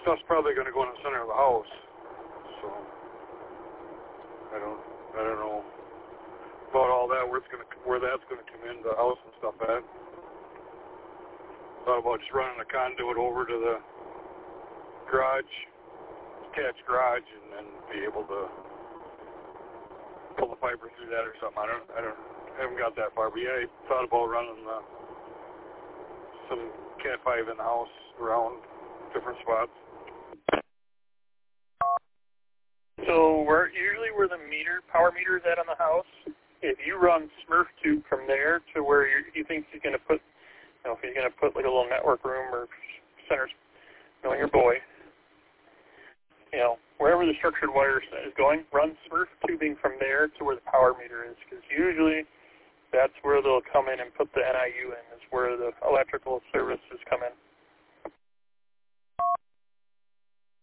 stuff's probably going to go in the center of the house. So I don't know about all that, where that's going to come into the house and stuff at. Thought about just running a conduit over to the garage, attached garage, and then be able to pull the fiber through that or something. I haven't got that far, but yeah, I thought about running some Cat 5 in the house around different spots. So usually where the power meter is at on the house, if you run Smurf tube from there to where you think he's going to put, if he's going to put like a little network room or center, knowing your boy, wherever the structured wire is going, run Smurf tubing from there to where the power meter is, because usually that's where they'll come in and put the NIU in, is where the electrical services come in.